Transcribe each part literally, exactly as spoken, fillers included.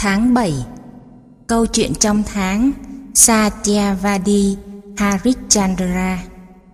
Tháng bảy. Câu chuyện trong tháng Satyavadi Harishchandra.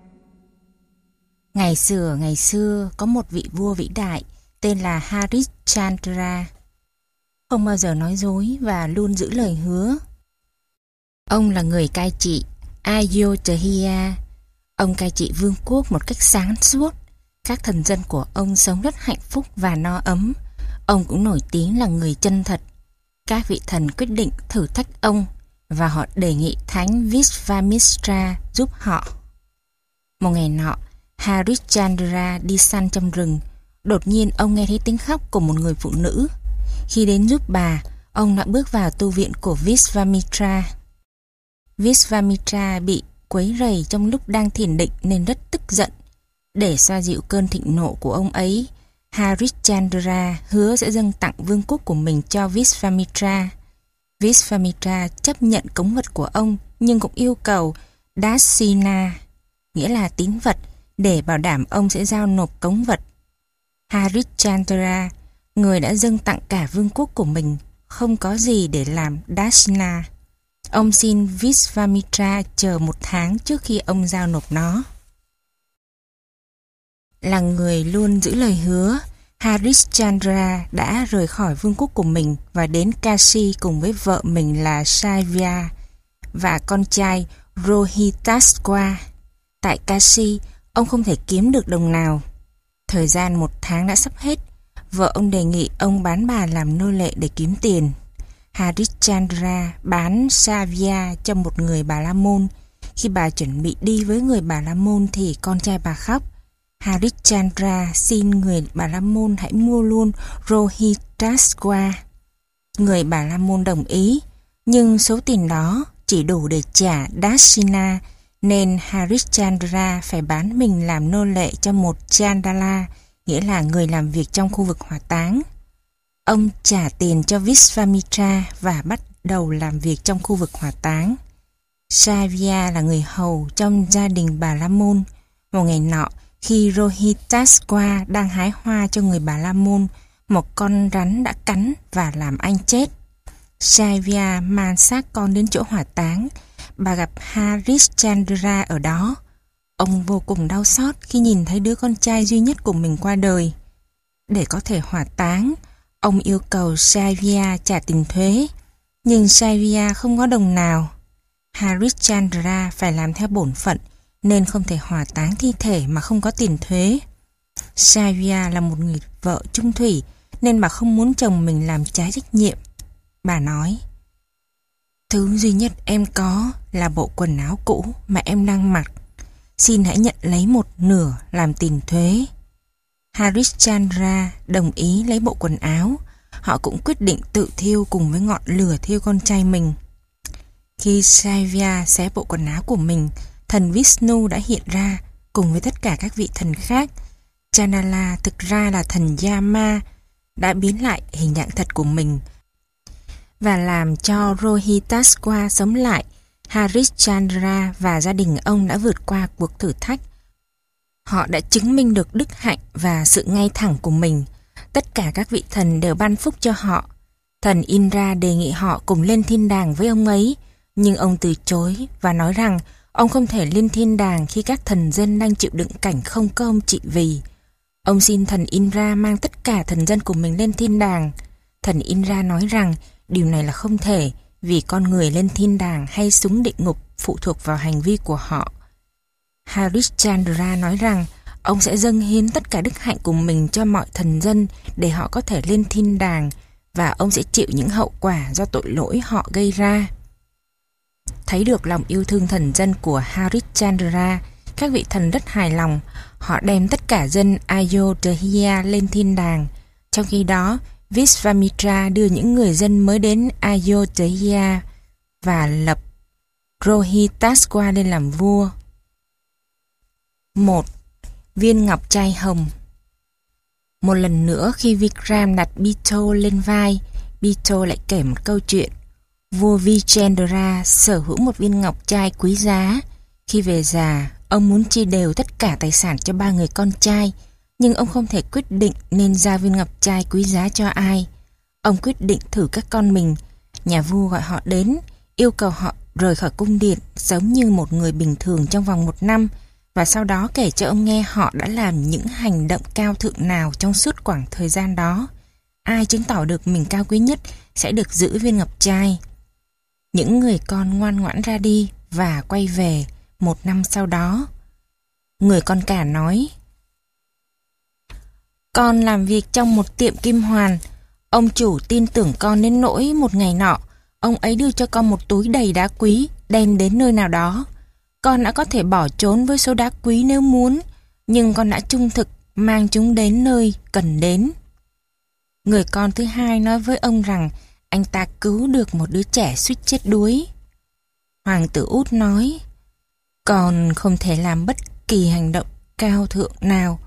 Ngày xưa ngày xưa có một vị vua vĩ đại tên là Harishchandra, không bao giờ nói dối và luôn giữ lời hứa. Ông là người cai trị Ayodhya. Ông cai trị vương quốc một cách sáng suốt. Các thần dân của ông sống rất hạnh phúc và no ấm. Ông cũng nổi tiếng là người chân thật. Các vị thần quyết định thử thách ông và họ đề nghị thánh Vishvamitra giúp họ. Một ngày nọ, Harishchandra đi săn trong rừng. Đột nhiên ông nghe thấy tiếng khóc của một người phụ nữ. Khi đến giúp bà, ông đã bước vào tu viện của Vishvamitra. Vishvamitra bị quấy rầy trong lúc đang thiền định nên rất tức giận. Để xoa dịu cơn thịnh nộ của ông ấy, Harishchandra hứa sẽ dâng tặng vương quốc của mình cho Vishvamitra. Vishvamitra chấp nhận cống vật của ông nhưng cũng yêu cầu Dasina, nghĩa là tín vật, để bảo đảm ông sẽ giao nộp cống vật. Harishchandra, người đã dâng tặng cả vương quốc của mình, không có gì để làm Dasina. Ông xin Vishvamitra chờ một tháng trước khi ông giao nộp nó. Là người luôn giữ lời hứa, Harishchandra đã rời khỏi vương quốc của mình và đến Kashi cùng với vợ mình là Saivya và con trai Rohitaswa. Tại Kashi, ông không thể kiếm được đồng nào. Thời gian một tháng đã sắp hết. Vợ ông đề nghị ông bán bà làm nô lệ để kiếm tiền. Harishchandra bán Saivya cho một người Bà La Môn. Khi bà chuẩn bị đi với người Bà La Môn thì con trai bà khóc. Harishchandra xin người Bà La Môn hãy mua luôn Rohitaswa. Người Bà La Môn đồng ý, nhưng số tiền đó chỉ đủ để trả Dasina, nên Harishchandra phải bán mình làm nô lệ cho một Chandala, nghĩa là người làm việc trong khu vực hỏa táng. Ông trả tiền cho Vishvamitra và bắt đầu làm việc trong khu vực hỏa táng. Saivya là người hầu trong gia đình Bà La Môn. Một ngày nọ, khi Rohitaswa đang hái hoa cho người Bà La Môn, một con rắn đã cắn và làm anh chết. Saivya mang xác con đến chỗ hỏa táng. Bà gặp Harishchandra ở đó. Ông vô cùng đau xót khi nhìn thấy đứa con trai duy nhất của mình qua đời. Để có thể hỏa táng, ông yêu cầu Saivya trả tiền thuế, nhưng Saivya không có đồng nào. Harishchandra phải làm theo bổn phận nên không thể hỏa táng thi thể mà không có tiền thuế. Saivya là một người vợ trung thủy nên bà không muốn chồng mình làm trái trách nhiệm. Bà nói: "Thứ duy nhất em có là bộ quần áo cũ mà em đang mặc. Xin hãy nhận lấy một nửa làm tiền thuế." Harishchandra đồng ý lấy bộ quần áo. Họ cũng quyết định tự thiêu cùng với ngọn lửa thiêu con trai mình. Khi Saivya xé bộ quần áo của mình, thần Vishnu đã hiện ra cùng với tất cả các vị thần khác. Chandala thực ra là thần Yama, đã biến lại hình dạng thật của mình và làm cho Rohitaswa sống lại. Harishchandra và gia đình ông đã vượt qua cuộc thử thách. Họ đã chứng minh được đức hạnh và sự ngay thẳng của mình. Tất cả các vị thần đều ban phúc cho họ. Thần Indra đề nghị họ cùng lên thiên đàng với ông ấy, nhưng ông từ chối và nói rằng ông không thể lên thiên đàng khi các thần dân đang chịu đựng cảnh không có ông trị vì. Ông xin thần Indra mang tất cả thần dân của mình lên thiên đàng. Thần Indra nói rằng điều này là không thể, vì con người lên thiên đàng hay xuống địa ngục phụ thuộc vào hành vi của họ. Harishchandra nói rằng ông sẽ dâng hiến tất cả đức hạnh của mình cho mọi thần dân để họ có thể lên thiên đàng, và ông sẽ chịu những hậu quả do tội lỗi họ gây ra. Thấy được lòng yêu thương thần dân của Harishchandra, các vị thần rất hài lòng. Họ đem tất cả dân Ayodhya lên thiên đàng. Trong khi đó, Vishvamitra đưa những người dân mới đến Ayodhya và lập Rohitaswa lên làm vua. một. Viên ngọc trai hồng. Một lần nữa khi Vikram đặt Bitto lên vai, Bitto lại kể một câu chuyện. Vua Vichendra sở hữu một viên ngọc trai quý giá. Khi về già, ông muốn chia đều tất cả tài sản cho ba người con trai, nhưng ông không thể quyết định nên giao viên ngọc trai quý giá cho ai. Ông quyết định thử các con mình. Nhà vua gọi họ đến, yêu cầu họ rời khỏi cung điện giống như một người bình thường trong vòng một năm, và sau đó kể cho ông nghe họ đã làm những hành động cao thượng nào trong suốt khoảng thời gian đó. Ai chứng tỏ được mình cao quý nhất sẽ được giữ viên ngọc trai. Những người con ngoan ngoãn ra đi và quay về một năm sau đó. Người con cả nói: Con làm việc trong một tiệm kim hoàn. Ông chủ tin tưởng con đến nỗi một ngày nọ, ông ấy đưa cho con một túi đầy đá quý đem đến nơi nào đó. Con đã có thể bỏ trốn với số đá quý nếu muốn, nhưng con đã trung thực mang chúng đến nơi cần đến. Người con thứ hai nói với ông rằng anh ta cứu được một đứa trẻ suýt chết đuối. Hoàng tử út nói: Con không thể làm bất kỳ hành động cao thượng nào.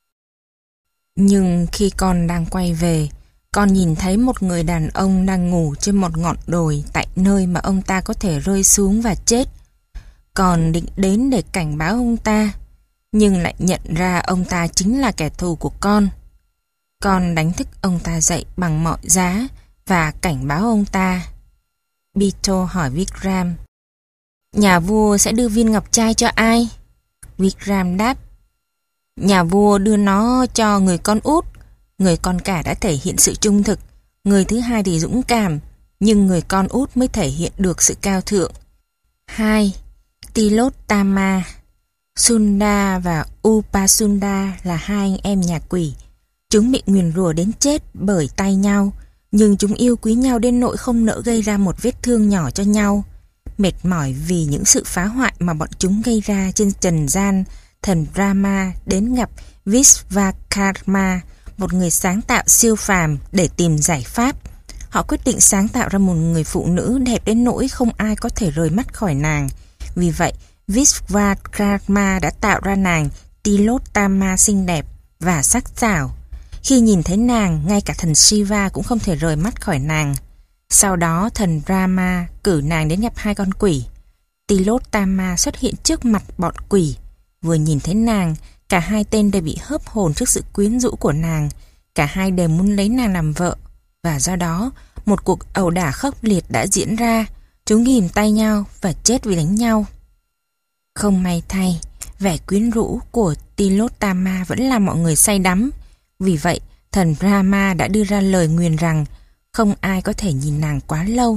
Nhưng khi con đang quay về, con nhìn thấy một người đàn ông đang ngủ trên một ngọn đồi tại nơi mà ông ta có thể rơi xuống và chết. Con định đến để cảnh báo ông ta, nhưng lại nhận ra ông ta chính là kẻ thù của con. Con đánh thức ông ta dậy bằng mọi giá và cảnh báo ông ta. Bito hỏi Vikram: Nhà vua sẽ đưa viên ngọc trai cho ai? Vikram đáp: Nhà vua đưa nó cho người con út. Người con cả đã thể hiện sự trung thực, người thứ hai thì dũng cảm, nhưng người con út mới thể hiện được sự cao thượng. Hai. Tilottama. Sunda và Upasunda là hai anh em nhà quỷ. Chúng bị nguyền rủa đến chết bởi tay nhau, nhưng chúng yêu quý nhau đến nỗi không nỡ gây ra một vết thương nhỏ cho nhau. Mệt mỏi vì những sự phá hoại mà bọn chúng gây ra trên trần gian, thần Rama đến gặp Vishvakarma, một người sáng tạo siêu phàm, để tìm giải pháp. Họ quyết định sáng tạo ra một người phụ nữ đẹp đến nỗi không ai có thể rời mắt khỏi nàng. Vì vậy, Vishvakarma đã tạo ra nàng Tilottama xinh đẹp và sắc sảo. Khi nhìn thấy nàng, ngay cả thần Shiva cũng không thể rời mắt khỏi nàng. Sau đó, thần Rama cử nàng đến gặp hai con quỷ. Tilottama xuất hiện trước mặt bọn quỷ. Vừa nhìn thấy nàng, cả hai tên đều bị hớp hồn trước sự quyến rũ của nàng. Cả hai đều muốn lấy nàng làm vợ. Và do đó, một cuộc ẩu đả khốc liệt đã diễn ra. Chúng ghìm tay nhau và chết vì đánh nhau. Không may thay, vẻ quyến rũ của Tilottama vẫn làm mọi người say đắm. Vì vậy, thần Rama đã đưa ra lời nguyền rằng không ai có thể nhìn nàng quá lâu.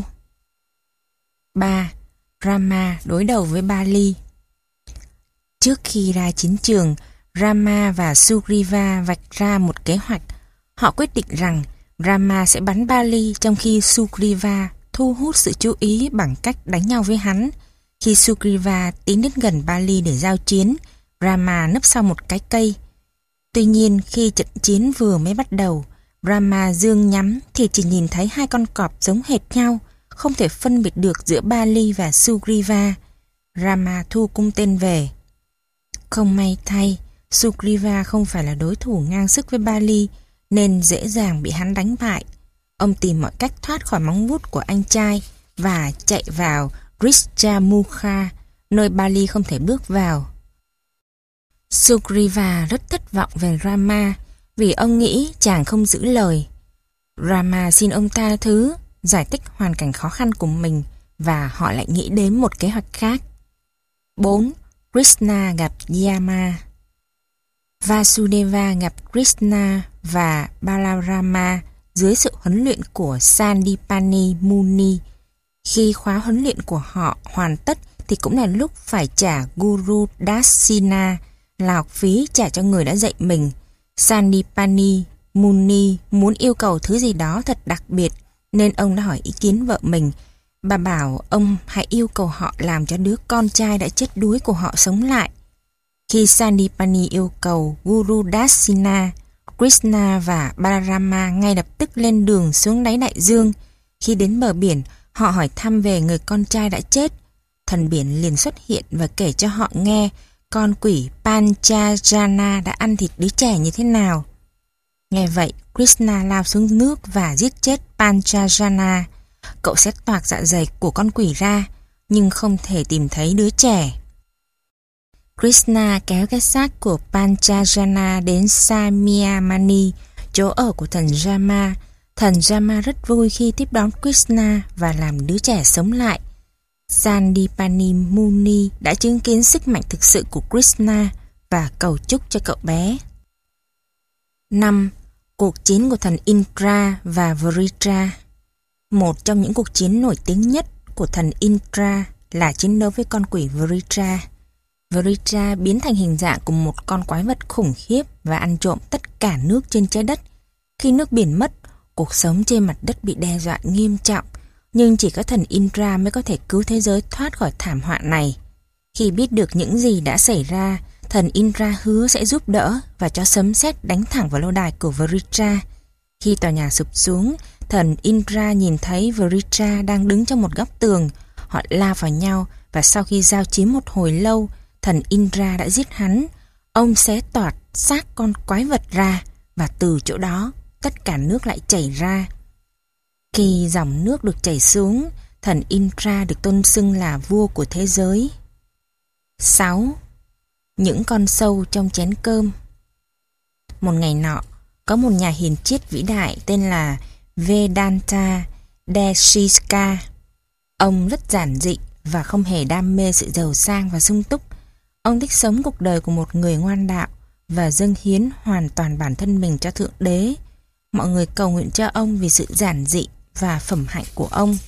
ba. Rama đối đầu với Bali. Trước khi ra chiến trường, Rama và Sugriva vạch ra một kế hoạch. Họ quyết định rằng Rama sẽ bắn Bali trong khi Sugriva thu hút sự chú ý bằng cách đánh nhau với hắn. Khi Sugriva tiến đến gần Bali để giao chiến, Rama nấp sau một cái cây. Tuy nhiên, khi trận chiến vừa mới bắt đầu, Rama dương nhắm thì chỉ nhìn thấy hai con cọp giống hệt nhau, không thể phân biệt được giữa Bali và Sugriva. Rama thu cung tên về. Không may thay, Sugriva không phải là đối thủ ngang sức với Bali, nên dễ dàng bị hắn đánh bại. Ông tìm mọi cách thoát khỏi móng vuốt của anh trai và chạy vào Rishyamukha, nơi Bali không thể bước vào. Sugriva rất thất vọng về Rama vì ông nghĩ chàng không giữ lời. Rama xin ông ta thứ, giải thích hoàn cảnh khó khăn của mình, và họ lại nghĩ đến một kế hoạch khác. bốn. Krishna gặp Yama. Vasudeva gặp Krishna và Balarama dưới sự huấn luyện của Sandipani Muni. Khi khóa huấn luyện của họ hoàn tất thì cũng là lúc phải trả Guru Dasina, là học phí trả cho người đã dạy mình. Sandipani Muni muốn yêu cầu thứ gì đó thật đặc biệt, nên ông đã hỏi ý kiến vợ mình. Bà bảo ông hãy yêu cầu họ làm cho đứa con trai đã chết đuối của họ sống lại. Khi Sandipani yêu cầu Guru Dasina, Krishna và Balarama ngay lập tức lên đường xuống đáy đại dương. Khi đến bờ biển, họ hỏi thăm về người con trai đã chết. Thần biển liền xuất hiện và kể cho họ nghe con quỷ Panchajana đã ăn thịt đứa trẻ như thế nào. Nghe vậy, Krishna lao xuống nước và giết chết Panchajana. Cậu sẽ toạc dạ dày của con quỷ ra, nhưng không thể tìm thấy đứa trẻ. Krishna kéo cái xác của Panchajana đến Samyamani, chỗ ở của thần Rama. Thần Rama rất vui khi tiếp đón Krishna và làm đứa trẻ sống lại. Sandipani Muni đã chứng kiến sức mạnh thực sự của Krishna và cầu chúc cho cậu bé. năm. Cuộc chiến của thần Indra và Vritra. Một trong những cuộc chiến nổi tiếng nhất của thần Indra là chiến đấu với con quỷ Vritra. Vritra biến thành hình dạng của một con quái vật khủng khiếp và ăn trộm tất cả nước trên trái đất. Khi nước biển mất, cuộc sống trên mặt đất bị đe dọa nghiêm trọng, nhưng chỉ có thần Indra mới có thể cứu thế giới thoát khỏi thảm họa này. Khi biết được những gì đã xảy ra, thần Indra hứa sẽ giúp đỡ và cho sấm sét đánh thẳng vào lâu đài của Vritra. Khi tòa nhà sụp xuống, thần Indra nhìn thấy Vritra đang đứng trong một góc tường. Họ lao vào nhau và sau khi giao chiến một hồi lâu, thần Indra đã giết hắn. Ông xé toạc xác con quái vật ra và từ chỗ đó tất cả nước lại chảy ra. Khi dòng nước được chảy xuống, thần Indra được tôn xưng là vua của thế giới. sáu. Những con sâu trong chén cơm. Một ngày nọ, có một nhà hiền triết vĩ đại tên là Vedanta Deshika. Ông rất giản dị và không hề đam mê sự giàu sang và sung túc. Ông thích sống cuộc đời của một người ngoan đạo và dâng hiến hoàn toàn bản thân mình cho Thượng Đế. Mọi người cầu nguyện cho ông vì sự giản dị và phẩm hạnh của ông.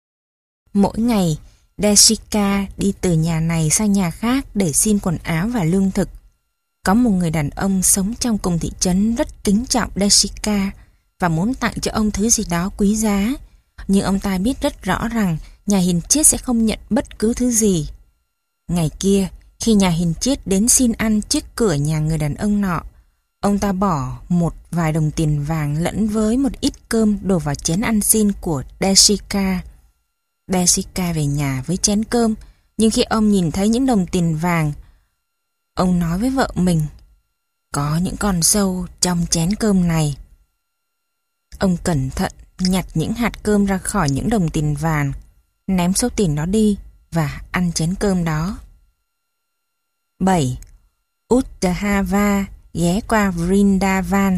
Mỗi ngày, Deshika đi từ nhà này sang nhà khác để xin quần áo và lương thực. Có một người đàn ông sống trong cùng thị trấn rất kính trọng Deshika và muốn tặng cho ông thứ gì đó quý giá. Nhưng ông ta biết rất rõ rằng nhà hiền triết sẽ không nhận bất cứ thứ gì. Ngày kia, khi nhà hiền triết đến xin ăn trước cửa nhà người đàn ông nọ, ông ta bỏ một vài đồng tiền vàng lẫn với một ít cơm đổ vào chén ăn xin của Deshika. Deshika về nhà với chén cơm, nhưng khi ông nhìn thấy những đồng tiền vàng, ông nói với vợ mình, có những con sâu trong chén cơm này. Ông cẩn thận nhặt những hạt cơm ra khỏi những đồng tiền vàng, ném số tiền đó đi và ăn chén cơm đó. bảy. Uddhava ghé qua Vrindavan.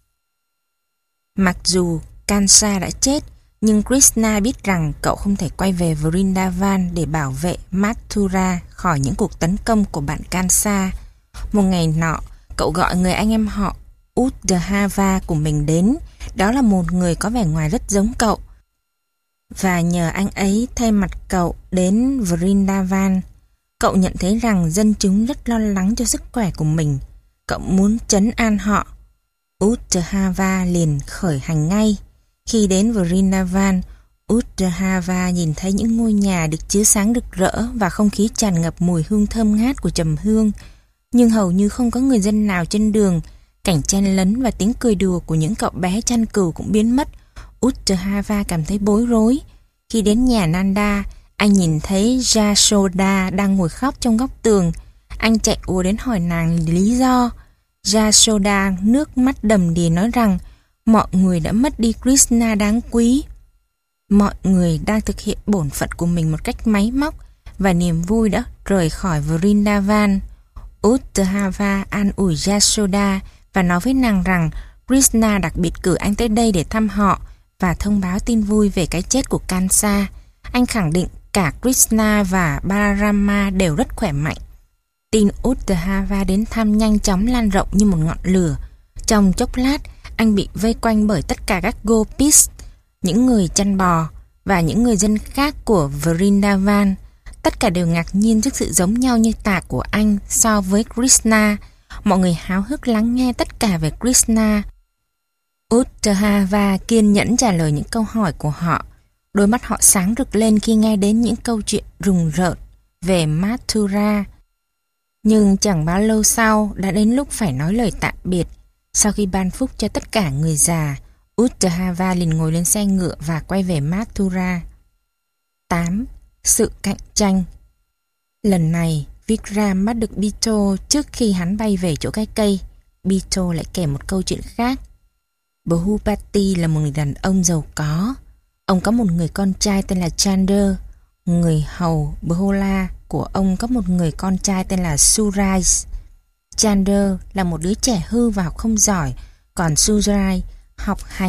Mặc dù Kansa đã chết, nhưng Krishna biết rằng cậu không thể quay về Vrindavan để bảo vệ Mathura khỏi những cuộc tấn công của bạn Kansa. Một ngày nọ, cậu gọi người anh em họ Uddhava của mình đến. Đó là một người có vẻ ngoài rất giống cậu, và nhờ anh ấy thay mặt cậu đến Vrindavan. Cậu nhận thấy rằng dân chúng rất lo lắng cho sức khỏe của mình. Cậu muốn trấn an họ. Uddhava liền khởi hành ngay. Khi đến Vrindavan, Uddhava nhìn thấy những ngôi nhà được chiếu sáng rực rỡ và không khí tràn ngập mùi hương thơm ngát của trầm hương. Nhưng hầu như không có người dân nào trên đường. Cảnh chen lấn và tiếng cười đùa của những cậu bé chăn cừu cũng biến mất. Uddhava cảm thấy bối rối. Khi đến nhà Nanda, anh nhìn thấy Yashoda đang ngồi khóc trong góc tường. Anh chạy ùa đến hỏi nàng lý do. Yashoda nước mắt đầm đìa nói rằng mọi người đã mất đi Krishna đáng quý. Mọi người đang thực hiện bổn phận của mình một cách máy móc và niềm vui đã rời khỏi Vrindavan. Uddhava an ủi Yashoda và nói với nàng rằng Krishna đặc biệt cử anh tới đây để thăm họ và thông báo tin vui về cái chết của Kansa. Anh khẳng định cả Krishna và Balarama đều rất khỏe mạnh. Tin Uddhava đến thăm nhanh chóng lan rộng như một ngọn lửa. Trong chốc lát, anh bị vây quanh bởi tất cả các gopis, những người chăn bò và những người dân khác của Vrindavan. Tất cả đều ngạc nhiên trước sự giống nhau như tả của anh so với Krishna. Mọi người háo hức lắng nghe tất cả về Krishna. Uddhava kiên nhẫn trả lời những câu hỏi của họ. Đôi mắt họ sáng rực lên khi nghe đến những câu chuyện rùng rợn về Mathura. Nhưng chẳng bao lâu sau đã đến lúc phải nói lời tạm biệt. Sau khi ban phúc cho tất cả người già, Uddhava liền ngồi lên xe ngựa và quay về Mathura. tám. Sự cạnh tranh. Lần này, Vikram bắt được Bito trước khi hắn bay về chỗ cái cây. Bito lại kể một câu chuyện khác. Bahupati là một người đàn ông giàu có. Ông có một người con trai tên là Chander. Người hầu Bohola của ông có một người con trai tên là Suraj. Chander là một đứa trẻ hư và học không giỏi, còn Suraj học hành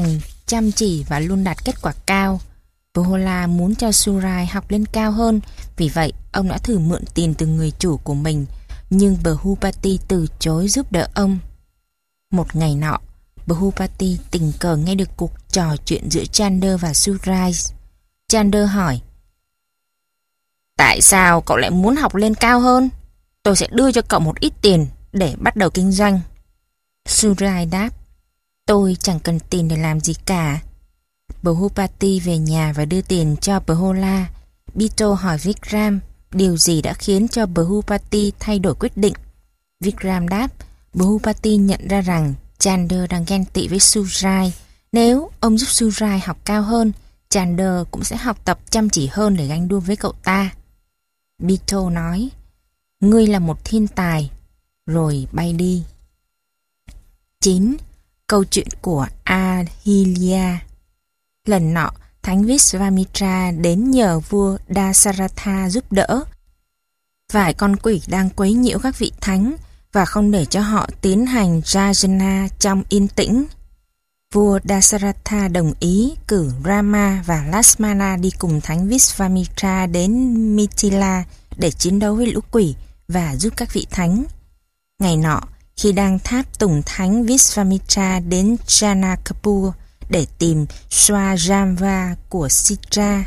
chăm chỉ và luôn đạt kết quả cao. Pohola muốn cho Surai học lên cao hơn, vì vậy ông đã thử mượn tiền từ người chủ của mình, nhưng Bhupati từ chối giúp đỡ ông. Một ngày nọ, Bhupati tình cờ nghe được cuộc trò chuyện giữa Chander và Surai. Chander hỏi: tại sao cậu lại muốn học lên cao hơn? Tôi sẽ đưa cho cậu một ít tiền để bắt đầu kinh doanh. Surai đáp: tôi chẳng cần tiền để làm gì cả. Bhupati về nhà và đưa tiền cho Pohola. Bito hỏi Vikram điều gì đã khiến cho Bhupati thay đổi quyết định. Vikram đáp: Bhupati nhận ra rằng Chander đang ghen tị với Surai. Nếu ông giúp Surai học cao hơn, Chander cũng sẽ học tập chăm chỉ hơn để ganh đua với cậu ta. Bito nói: ngươi là một thiên tài, rồi bay đi. chín. Câu chuyện của Ahilya. Lần nọ, Thánh Vishvamitra đến nhờ vua Dasaratha giúp đỡ. Vài con quỷ đang quấy nhiễu các vị thánh và không để cho họ tiến hành Yajna trong yên tĩnh. Vua Dasaratha đồng ý cử Rama và Lakshmana đi cùng Thánh Vishvamitra đến Mithila để chiến đấu với lũ quỷ và giúp các vị thánh. Ngày nọ, khi đang tháp tùng Thánh Vishvamitra đến Janakpur để tìm Swayamva của Sitra,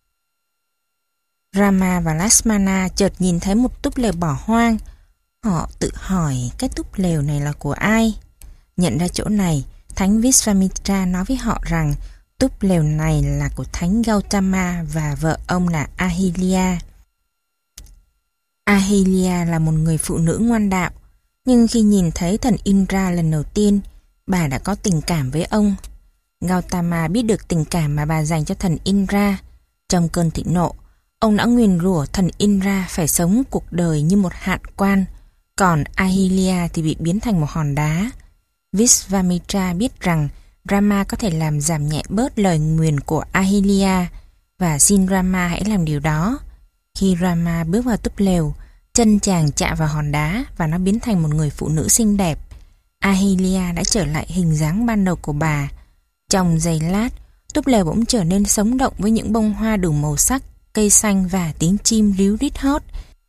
Rama và Lakshmana chợt nhìn thấy một túp lều bỏ hoang. Họ tự hỏi cái túp lều này là của ai. Nhận ra chỗ này, Thánh Vishvamitra nói với họ rằng túp lều này là của Thánh Gautama và vợ ông là Ahilya. Ahilya là một người phụ nữ ngoan đạo, nhưng khi nhìn thấy thần Indra lần đầu tiên, bà đã có tình cảm với ông. Gautama biết được tình cảm mà bà dành cho thần Indra. Trong cơn thịnh nộ, ông đã nguyền rủa thần Indra phải sống cuộc đời như một hạn quan, còn Ahilya thì bị biến thành một hòn đá. Vishvamitra biết rằng Rama có thể làm giảm nhẹ bớt lời nguyền của Ahilya và xin Rama hãy làm điều đó. Khi Rama bước vào túp lều, chân chàng chạm vào hòn đá và nó biến thành một người phụ nữ xinh đẹp. Ahilya đã trở lại hình dáng ban đầu của bà. Trong giây lát, túp lều bỗng trở nên sống động với những bông hoa đủ màu sắc, cây xanh và tiếng chim ríu rít hót.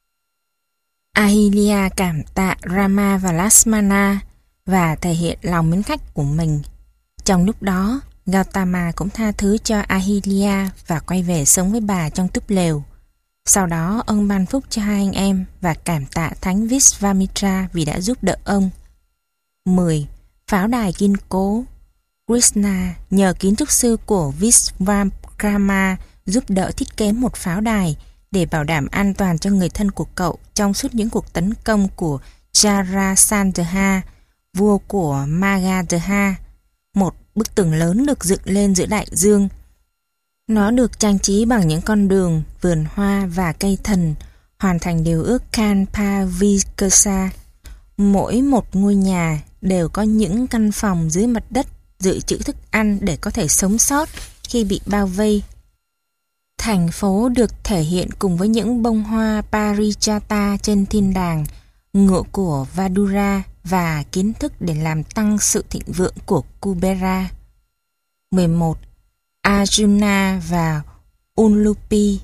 Ahilya cảm tạ Rama và Lakshmana và thể hiện lòng mến khách của mình. Trong lúc đó, Gautama cũng tha thứ cho Ahilya và quay về sống với bà trong túp lều. Sau đó, ông ban phúc cho hai anh em và cảm tạ Thánh Vishvamitra vì đã giúp đỡ ông. mười. Pháo đài kiên cố. Krishna nhờ kiến trúc sư của Vishvakrama giúp đỡ thiết kế một pháo đài để bảo đảm an toàn cho người thân của cậu trong suốt những cuộc tấn công của Jarasandha, vua của Magadha. Một bức tường lớn được dựng lên giữa đại dương. Nó được trang trí bằng những con đường, vườn hoa và cây thần, hoàn thành điều ước Kalpavikasa. Mỗi một ngôi nhà đều có những căn phòng dưới mặt đất dự trữ thức ăn để có thể sống sót khi bị bao vây. Thành phố được thể hiện cùng với những bông hoa Parijata trên thiên đàng, ngựa của Vadura và kiến thức để làm tăng sự thịnh vượng của Kubera. mười một. Arjuna và Ulupi.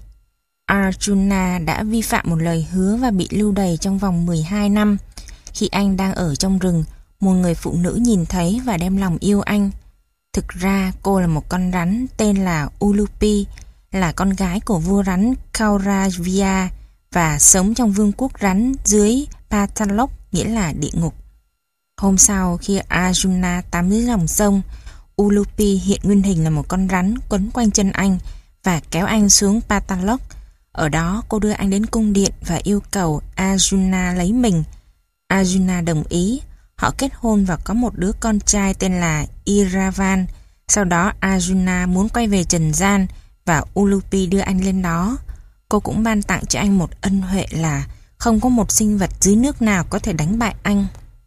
Arjuna đã vi phạm một lời hứa và bị lưu đày trong vòng mười hai năm. Khi anh đang ở trong rừng, một người phụ nữ nhìn thấy và đem lòng yêu anh. Thực ra cô là một con rắn tên là Ulupi, là con gái của vua rắn Kauravya và sống trong vương quốc rắn dưới Patalok, nghĩa là địa ngục. Hôm sau, khi Arjuna tắm dưới lòng sông, Ulupi hiện nguyên hình là một con rắn quấn quanh chân anh và kéo anh xuống Patalok. Ở đó cô đưa anh đến cung điện và yêu cầu Arjuna lấy mình. Arjuna đồng ý. Họ kết hôn và có một đứa con trai tên là Iravan. Sau đó Arjuna muốn quay về trần gian và Ulupi đưa anh lên đó. Cô cũng ban tặng cho anh một ân huệ là không có một sinh vật dưới nước nào có thể đánh bại anh.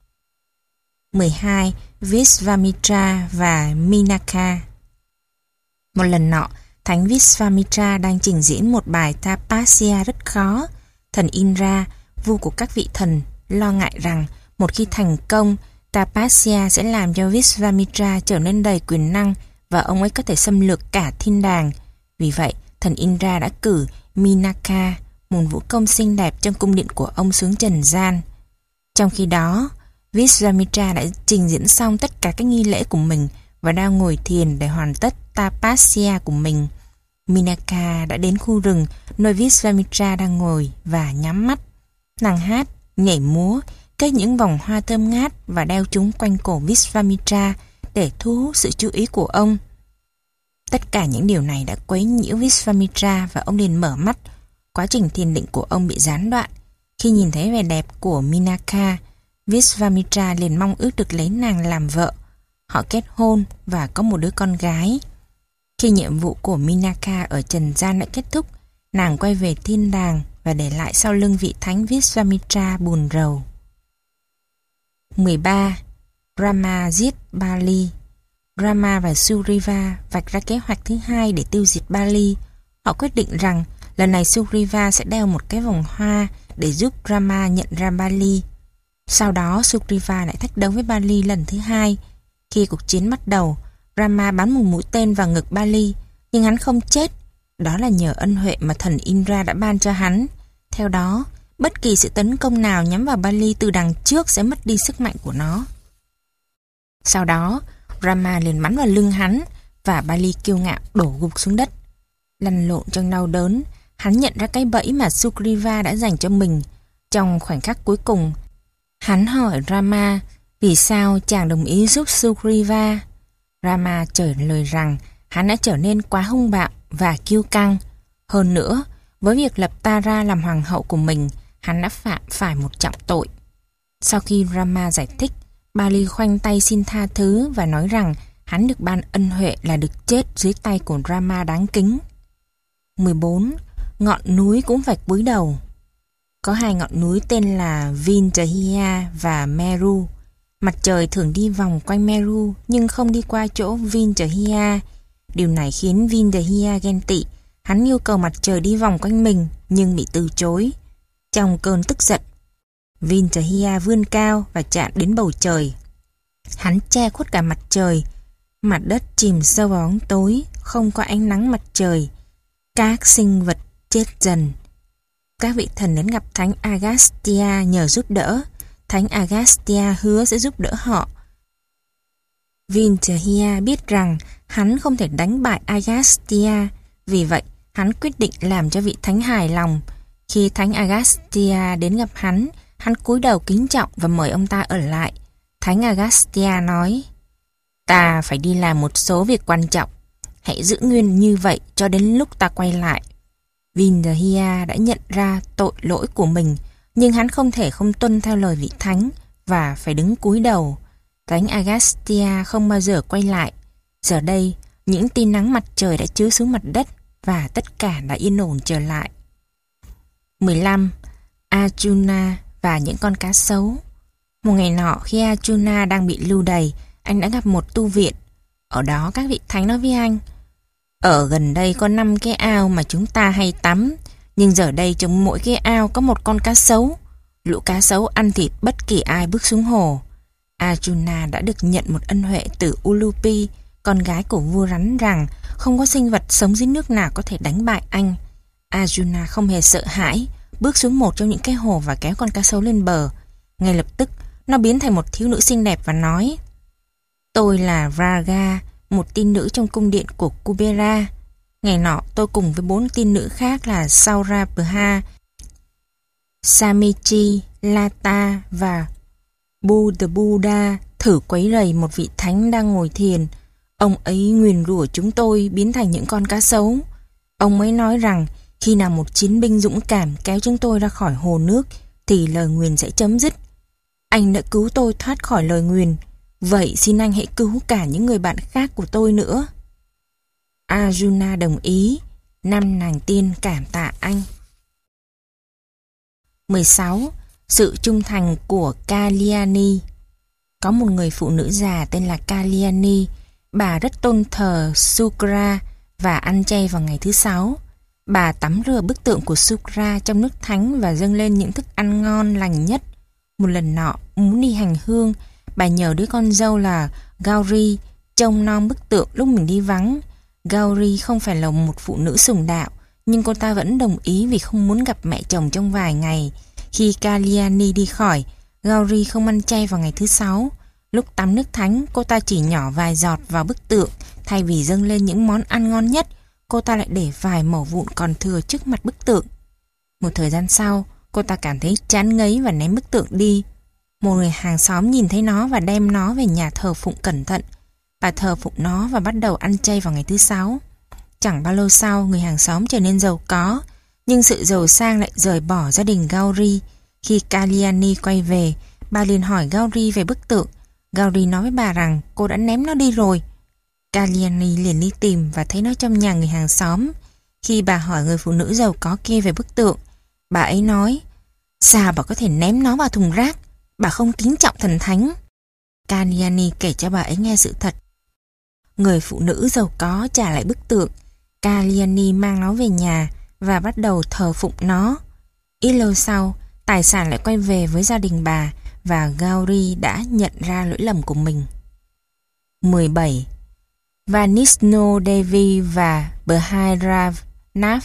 mười hai. Vishvamitra và Minaka. Một lần nọ, Thánh Vishvamitra đang trình diễn một bài tapasya rất khó. Thần Indra, vua của các vị thần, lo ngại rằng một khi thành công, tapasya sẽ làm cho Vishvamitra trở nên đầy quyền năng và ông ấy có thể xâm lược cả thiên đàng. Vì vậy, thần Indra đã cử Minaka, một vũ công xinh đẹp trong cung điện của ông xuống trần gian. Trong khi đó, Vishvamitra đã trình diễn xong tất cả các nghi lễ của mình và đang ngồi thiền để hoàn tất tapasya của mình. Minaka đã đến khu rừng nơi Vishvamitra đang ngồi và nhắm mắt. Nàng hát, nhảy múa, kết những vòng hoa thơm ngát và đeo chúng quanh cổ Vishvamitra để thu hút sự chú ý của ông. Tất cả những điều này đã quấy nhiễu Vishvamitra và ông liền mở mắt. Quá trình thiền định của ông bị gián đoạn. Khi nhìn thấy vẻ đẹp của Minaka, Vishvamitra liền mong ước được lấy nàng làm vợ. Họ kết hôn và có một đứa con gái. Khi nhiệm vụ của Minaka ở trần gian đã kết thúc, nàng quay về thiên đàng và để lại sau lưng vị thánh Vishvamitra buồn rầu. mười ba. Rama giết Bali. Rama và Sugriva vạch ra kế hoạch thứ hai để tiêu diệt Bali. Họ quyết định rằng lần này Sugriva sẽ đeo một cái vòng hoa để giúp Rama nhận ra Bali. Sau đó Sugriva lại thách đấu với Bali lần thứ hai. Khi cuộc chiến bắt đầu, Rama bắn một mũi tên vào ngực Bali, nhưng hắn không chết. Đó là nhờ ân huệ mà thần Indra đã ban cho hắn. Theo đó, bất kỳ sự tấn công nào nhắm vào Bali từ đằng trước sẽ mất đi sức mạnh của nó. Sau đó, Rama liền bắn vào lưng hắn và Bali kiêu ngạo đổ gục xuống đất. Lăn lộn trong đau đớn, hắn nhận ra cái bẫy mà Sugriva đã dành cho mình. Trong khoảnh khắc cuối cùng, hắn hỏi Rama vì sao chàng đồng ý giúp Sugriva. Rama trả lời rằng hắn đã trở nên quá hung bạo và kiêu căng. Hơn nữa, với việc lập Tara làm hoàng hậu của mình, hắn đã phạm phải một trọng tội. Sau khi Rama giải thích, Bali khoanh tay xin tha thứ và nói rằng hắn được ban ân huệ là được chết dưới tay của Rama đáng kính. mười bốn. Ngọn núi cũng vạch cúi đầu. Có hai ngọn núi tên là Vindhya và Meru. Mặt trời thường đi vòng quanh Meru nhưng không đi qua chỗ Vindhya. Điều này khiến Vindhya ghen tị. Hắn yêu cầu mặt trời đi vòng quanh mình nhưng bị từ chối. Trong cơn tức giận, Vindhya vươn cao và chạm đến bầu trời. Hắn che khuất cả mặt trời. Mặt đất chìm sâu vào bóng tối, không có ánh nắng mặt trời. Các sinh vật chết dần. Các vị thần đến gặp Thánh Agastya nhờ giúp đỡ. Thánh Agastya hứa sẽ giúp đỡ họ. Vindhya biết rằng hắn không thể đánh bại Agastya, vì vậy hắn quyết định làm cho vị thánh hài lòng. Khi Thánh Agastya đến gặp hắn, hắn cúi đầu kính trọng và mời ông ta ở lại. Thánh Agastya nói: "Ta phải đi làm một số việc quan trọng. Hãy giữ nguyên như vậy cho đến lúc ta quay lại." Vindhya đã nhận ra tội lỗi của mình, nhưng hắn không thể không tuân theo lời vị thánh và phải đứng cúi đầu. Thánh Agastya không bao giờ quay lại. Giờ đây, những tia nắng mặt trời đã chiếu xuống mặt đất và tất cả đã yên ổn trở lại. mười lăm. Arjuna và những con cá sấu. Một ngày nọ, khi Arjuna đang bị lưu đày, anh đã gặp một tu viện. Ở đó các vị thánh nói với anh: "Ở gần đây có năm cái ao mà chúng ta hay tắm, nhưng giờ đây trong mỗi cái ao có một con cá sấu. Lũ cá sấu ăn thịt bất kỳ ai bước xuống hồ." Arjuna đã được nhận một ân huệ từ Ulupi, con gái của vua rắn, rằng không có sinh vật sống dưới nước nào có thể đánh bại anh. Arjuna không hề sợ hãi, bước xuống một trong những cái hồ và kéo con cá sấu lên bờ. Ngay lập tức, nó biến thành một thiếu nữ xinh đẹp và nói: "Tôi là Vraga, một tiên nữ trong cung điện của Kubera. Ngày nọ tôi cùng với bốn tiên nữ khác là Saurabha, Samichi, Lata và Buddha thử quấy rầy một vị thánh đang ngồi thiền. Ông ấy nguyền rủa chúng tôi biến thành những con cá sấu. Ông ấy nói rằng khi nào một chiến binh dũng cảm kéo chúng tôi ra khỏi hồ nước thì lời nguyền sẽ chấm dứt. Anh đã cứu tôi thoát khỏi lời nguyền, vậy xin anh hãy cứu cả những người bạn khác của tôi nữa." Arjuna đồng ý. Năm nàng tiên cảm tạ anh. mười sáu. Sự trung thành của Kalyani. Có một người phụ nữ già tên là Kalyani. Bà rất tôn thờ Shukra và ăn chay vào ngày thứ sáu. Bà tắm rửa bức tượng của Shukra trong nước thánh và dâng lên những thức ăn ngon lành nhất. Một lần nọ, muốn đi hành hương, bà nhờ đứa con dâu là Gauri trông nom bức tượng lúc mình đi vắng. Gauri không phải là một phụ nữ sùng đạo, nhưng cô ta vẫn đồng ý vì không muốn gặp mẹ chồng trong vài ngày. Khi Kalyani đi khỏi, Gauri không ăn chay vào ngày thứ sáu. Lúc tắm nước thánh, cô ta chỉ nhỏ vài giọt vào bức tượng. Thay vì dâng lên những món ăn ngon nhất, cô ta lại để vài mẩu vụn còn thừa trước mặt bức tượng. Một thời gian sau, cô ta cảm thấy chán ngấy và ném bức tượng đi. Một người hàng xóm nhìn thấy nó và đem nó về nhà thờ phụng cẩn thận. Bà thờ phụng nó và bắt đầu ăn chay vào ngày thứ sáu. Chẳng bao lâu sau, người hàng xóm trở nên giàu có, nhưng sự giàu sang lại rời bỏ gia đình Gauri. Khi Kalyani quay về, bà liền hỏi Gauri về bức tượng. Gauri nói với bà rằng cô đã ném nó đi rồi. Kalyani liền đi tìm và thấy nó trong nhà người hàng xóm. Khi bà hỏi người phụ nữ giàu có kia về bức tượng, bà ấy nói: sao bà có thể ném nó vào thùng rác? Bà không kính trọng thần thánh. Kalyani kể cho bà ấy nghe sự thật. Người phụ nữ giàu có trả lại bức tượng. Kalyani mang nó về nhà và bắt đầu thờ phụng nó. Ít lâu sau, tài sản lại quay về với gia đình bà và Gauri đã nhận ra lỗi lầm của mình. mười bảy. Vanisno Devi và Bhairavath.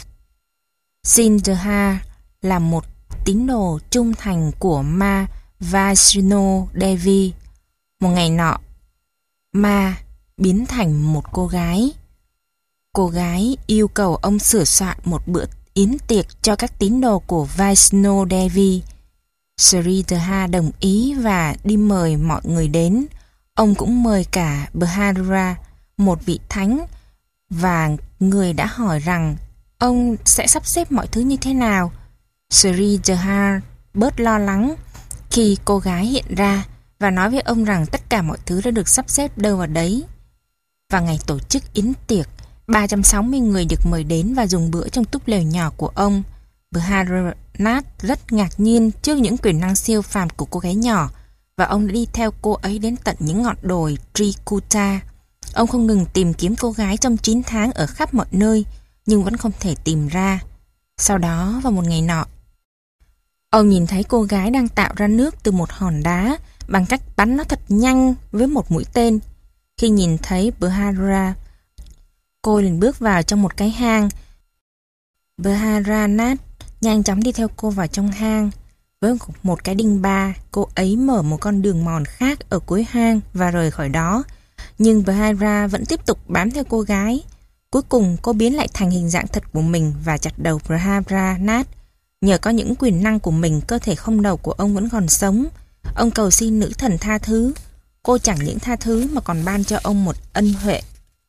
Sindha là một tín đồ trung thành của Ma Vaishno Devi. Một ngày nọ, Ma biến thành một cô gái. Cô gái yêu cầu ông sửa soạn một bữa yến tiệc cho các tín đồ của Vaishno Devi. Sridhar đồng ý và đi mời mọi người đến. Ông cũng mời cả Bhaira, một vị thánh, và người đã hỏi rằng ông sẽ sắp xếp mọi thứ như thế nào. Sridhar bớt lo lắng khi cô gái hiện ra và nói với ông rằng tất cả mọi thứ đã được sắp xếp đâu vào đấy. Vào ngày tổ chức yến tiệc, ba trăm sáu mươi người được mời đến và dùng bữa trong túp lều nhỏ của ông. Bhairanath rất ngạc nhiên trước những quyền năng siêu phàm của cô gái nhỏ, và ông đã đi theo cô ấy đến tận những ngọn đồi Trikuta. Ông không ngừng tìm kiếm cô gái trong chín tháng ở khắp mọi nơi, nhưng vẫn không thể tìm ra. Sau đó, vào một ngày nọ, ông nhìn thấy cô gái đang tạo ra nước từ một hòn đá bằng cách bắn nó thật nhanh với một mũi tên. Khi nhìn thấy Bhaira, cô liền bước vào trong một cái hang. Bhairanath nhanh chóng đi theo cô vào trong hang. Với một cái đinh ba, cô ấy mở một con đường mòn khác ở cuối hang và rời khỏi đó. Nhưng Bhaira vẫn tiếp tục bám theo cô gái. Cuối cùng cô biến lại thành hình dạng thật của mình và chặt đầu Bhairanath. Nhờ có những quyền năng của mình, cơ thể không đầu của ông vẫn còn sống. Ông cầu xin nữ thần tha thứ. Cô chẳng những tha thứ mà còn ban cho ông một ân huệ,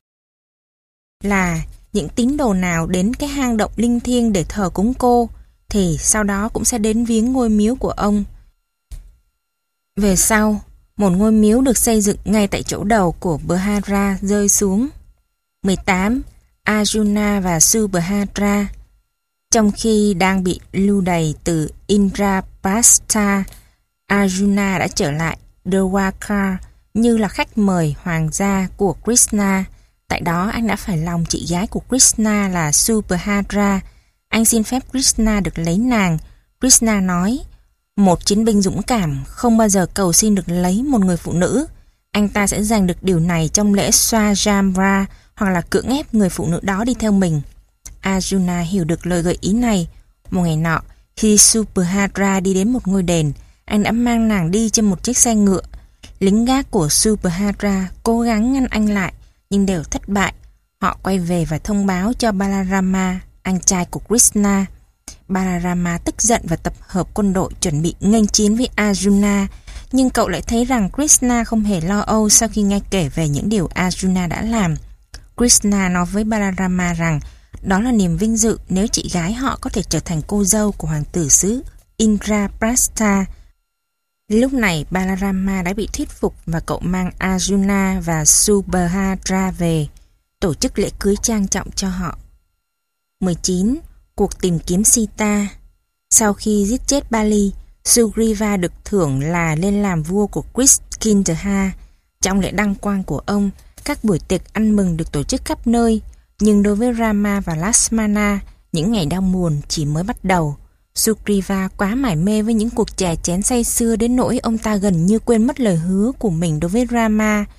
là những tín đồ nào đến cái hang động linh thiêng để thờ cúng cô thì sau đó cũng sẽ đến viếng ngôi miếu của ông. Về sau, một ngôi miếu được xây dựng ngay tại chỗ đầu của Bhaira rơi xuống. mười tám. Arjuna và Subhadra. Trong khi đang bị lưu đày từ Indraprastha, Arjuna đã trở lại Dwarka như là khách mời hoàng gia của Krishna. Tại đó anh đã phải lòng chị gái của Krishna là Subhadra. Anh xin phép Krishna được lấy nàng. Krishna nói: một chiến binh dũng cảm không bao giờ cầu xin được lấy một người phụ nữ. Anh ta sẽ giành được điều này trong lễ Swayamvara, hoặc là cưỡng ép người phụ nữ đó đi theo mình. Arjuna hiểu được lời gợi ý này. Một ngày nọ, khi Subhadra đi đến một ngôi đền, anh đã mang nàng đi trên một chiếc xe ngựa. Lính gác của Subhadra cố gắng ngăn anh lại, nhưng đều thất bại. Họ quay về và thông báo cho Balarama, anh trai của Krishna. Balarama tức giận và tập hợp quân đội chuẩn bị nghênh chiến với Arjuna, nhưng cậu lại thấy rằng Krishna không hề lo âu sau khi nghe kể về những điều Arjuna đã làm. Krishna nói với Balarama rằng đó là niềm vinh dự nếu chị gái họ có thể trở thành cô dâu của hoàng tử xứ Indraprastha. Lúc này Balarama đã bị thuyết phục và cậu mang Arjuna và Subhadra về, tổ chức lễ cưới trang trọng cho họ. mười chín. Cuộc tìm kiếm Sita. Sau khi giết chết Bali, Sugriva được thưởng là lên làm vua của Kiskindha. Trong lễ đăng quang của ông, các buổi tiệc ăn mừng được tổ chức khắp nơi, nhưng đối với Rama và Lakshmana, những ngày đau buồn chỉ mới bắt đầu. Sugriva quá mải mê với những cuộc chè chén say sưa đến nỗi ông ta gần như quên mất lời hứa của mình đối với Rama.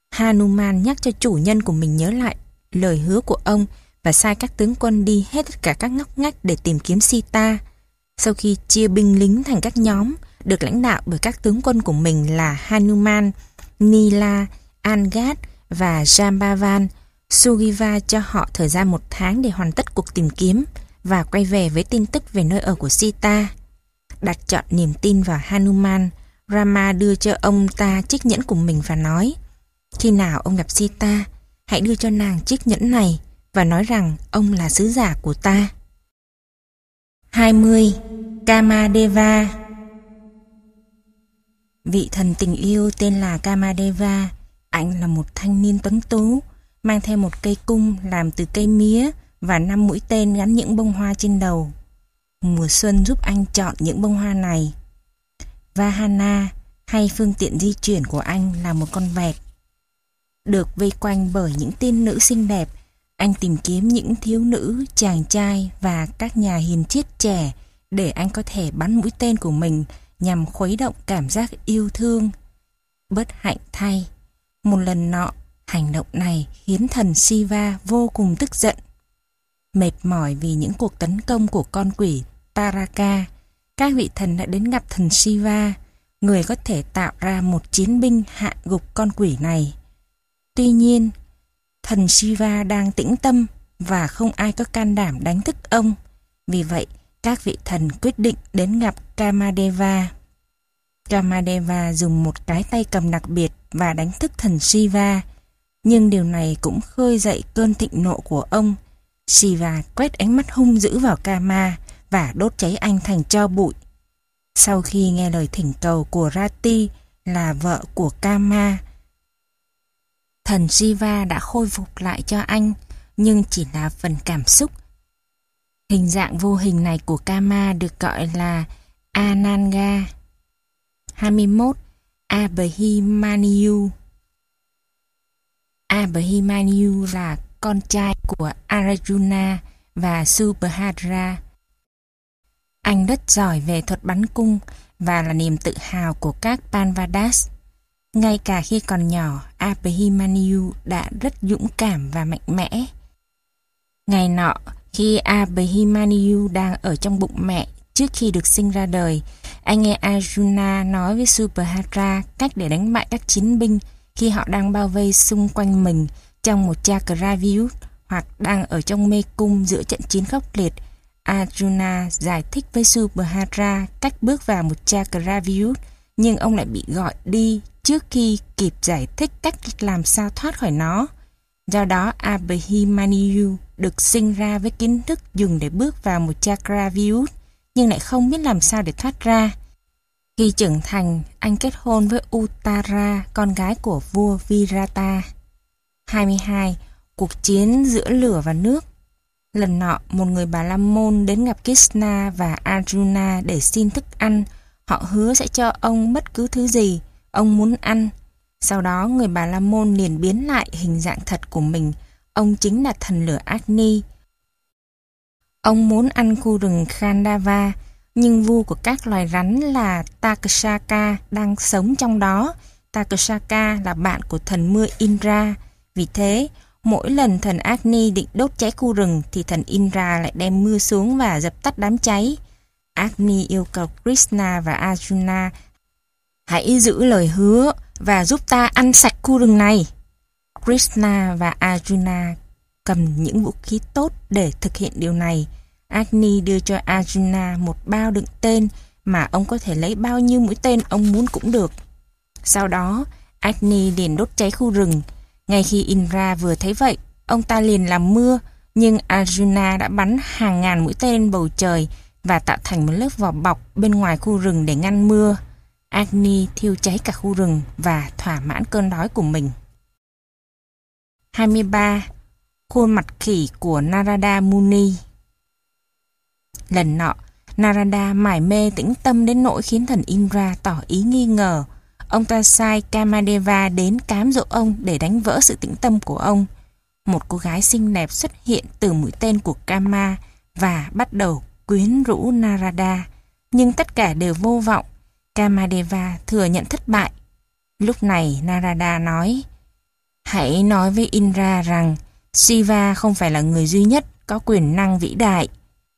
Hanuman nhắc cho chủ nhân của mình nhớ lại lời hứa của ông và sai các tướng quân đi hết tất cả các ngóc ngách để tìm kiếm Sita. Sau khi chia binh lính thành các nhóm, được lãnh đạo bởi các tướng quân của mình là Hanuman, Nila, Angad và Jambavan, Sugriva cho họ thời gian một tháng để hoàn tất cuộc tìm kiếm và quay về với tin tức về nơi ở của Sita. Đặt trọn niềm tin vào Hanuman, Rama đưa cho ông ta chiếc nhẫn của mình và nói: khi nào ông gặp Sita, hãy đưa cho nàng chiếc nhẫn này và nói rằng ông là sứ giả của ta. hai mươi. Kamadeva. Vị thần tình yêu tên là Kamadeva. Anh là một thanh niên tuấn tú, mang theo một cây cung làm từ cây mía và năm mũi tên gắn những bông hoa trên đầu. Mùa xuân giúp anh chọn những bông hoa này. Vahana, hay phương tiện di chuyển của anh, là một con vẹt. Được vây quanh bởi những tiên nữ xinh đẹp, anh tìm kiếm những thiếu nữ, chàng trai và các nhà hiền triết trẻ để anh có thể bắn mũi tên của mình nhằm khuấy động cảm giác yêu thương. Bất hạnh thay, một lần nọ, hành động này khiến thần Shiva vô cùng tức giận. Mệt mỏi vì những cuộc tấn công của con quỷ Taraka, các vị thần đã đến gặp thần Shiva, người có thể tạo ra một chiến binh hạ gục con quỷ này. Tuy nhiên, thần Shiva đang tĩnh tâm và không ai có can đảm đánh thức ông. Vì vậy, các vị thần quyết định đến gặp Kamadeva. Kamadeva dùng một cái tay cầm đặc biệt và đánh thức thần Shiva, nhưng điều này cũng khơi dậy cơn thịnh nộ của ông. Shiva quét ánh mắt hung dữ vào Kama và đốt cháy anh thành tro bụi. Sau khi nghe lời thỉnh cầu của Rati, là vợ của Kama, thần Shiva đã khôi phục lại cho anh, nhưng chỉ là phần cảm xúc. Hình dạng vô hình này của Kama được gọi là Ananga. hai mươi mốt. Abhimanyu. Abhimanyu là con trai của Arjuna và Subhadra. Anh rất giỏi về thuật bắn cung và là niềm tự hào của các Panvadas. Ngay cả khi còn nhỏ, Abhimanyu đã rất dũng cảm và mạnh mẽ. Ngày nọ, khi Abhimanyu đang ở trong bụng mẹ trước khi được sinh ra đời, anh nghe Arjuna nói với Subhadra cách để đánh bại các chiến binh khi họ đang bao vây xung quanh mình trong một Chakravyuth hoặc đang ở trong mê cung giữa trận chiến khốc liệt. Arjuna giải thích với Subhadra cách bước vào một Chakravyuth, nhưng ông lại bị gọi đi trước khi kịp giải thích cách làm sao thoát khỏi nó. Do đó, Abhimanyu được sinh ra với kiến thức dùng để bước vào một Chakravyuth, nhưng lại không biết làm sao để thoát ra. Khi trưởng thành, anh kết hôn với Uttara, con gái của vua Virata. hai mươi hai. Cuộc chiến giữa lửa và nước. Lần nọ, một người Bà La Môn đến gặp Krishna và Arjuna để xin thức ăn. Họ hứa sẽ cho ông bất cứ thứ gì ông muốn ăn. Sau đó, người Bà La Môn liền biến lại hình dạng thật của mình. Ông chính là thần lửa Agni. Ông muốn ăn khu rừng Khandava, nhưng vua của các loài rắn là Takshaka đang sống trong đó. Takshaka là bạn của thần mưa Indra. Vì thế, mỗi lần thần Agni định đốt cháy khu rừng thì thần Indra lại đem mưa xuống và dập tắt đám cháy. Agni yêu cầu Krishna và Arjuna hãy giữ lời hứa và giúp ta ăn sạch khu rừng này. Krishna và Arjuna cầm những vũ khí tốt để thực hiện điều này. Agni đưa cho Arjuna một bao đựng tên mà ông có thể lấy bao nhiêu mũi tên ông muốn cũng được. Sau đó, Agni liền đốt cháy khu rừng. Ngay khi Indra vừa thấy vậy, ông ta liền làm mưa, nhưng Arjuna đã bắn hàng ngàn mũi tên lên bầu trời và tạo thành một lớp vỏ bọc bên ngoài khu rừng để ngăn mưa. Agni thiêu cháy cả khu rừng và thỏa mãn cơn đói của mình. hai mươi ba. Khuôn mặt khỉ của Narada Muni. Lần nọ, Narada mải mê tĩnh tâm đến nỗi khiến thần Indra tỏ ý nghi ngờ. Ông ta sai Kamadeva đến cám dỗ ông để đánh vỡ sự tĩnh tâm của ông. Một cô gái xinh đẹp xuất hiện từ mũi tên của Kama và bắt đầu quyến rũ Narada. Nhưng tất cả đều vô vọng. Kamadeva thừa nhận thất bại. Lúc này Narada nói: Hãy nói với Indra rằng Shiva không phải là người duy nhất có quyền năng vĩ đại.